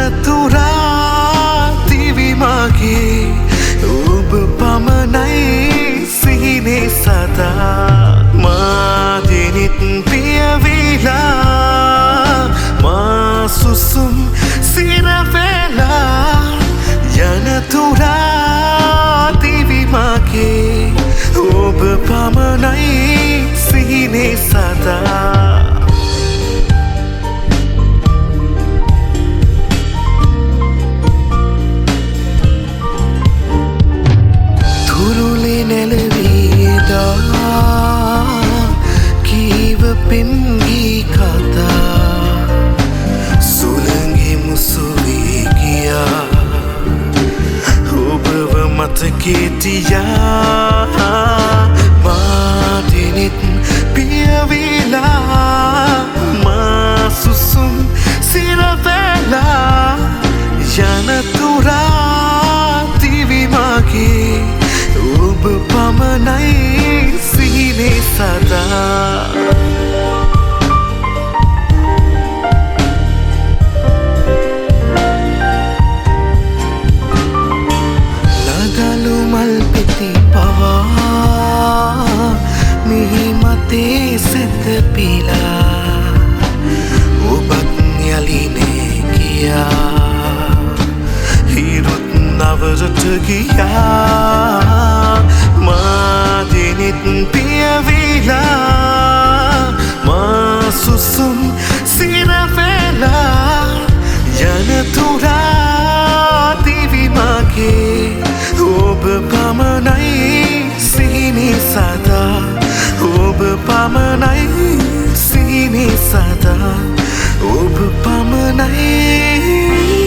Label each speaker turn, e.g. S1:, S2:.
S1: යනතුරා දිවි මගේ ඔබ පමණයි සිහිනේ සදා මා දෙනිත් පියවිලා මා සුසුම් සිරවෙලා යනතුරා දිවි මගේ ඔබ පමණයි සිහිනේ සදා කීව පෙම්ගී කතා සුළඟි මුසුවී ගියා ඔබව මතකෙතියා මා දෙනෙත් පියවිලා මා සුසුම් සිරවෙලා යනතුරා දිවි මගේ ඔබ පමණයි සිහිනේ සදා ලදලු මල් පෙති පවා මිහි මතේ සැතපීලා ඔබත් යලිනේ ගියා හිරුත් නවරට ගියා මා දෙනෙත් පියවිලා මා සුසුම් සිරවෙලා යනතුරා දිවි මගේ ඔබ පමණයි සිහිනේ සදා ඔබ පමණයි සිහිනේ සදා ඔබ පමණයි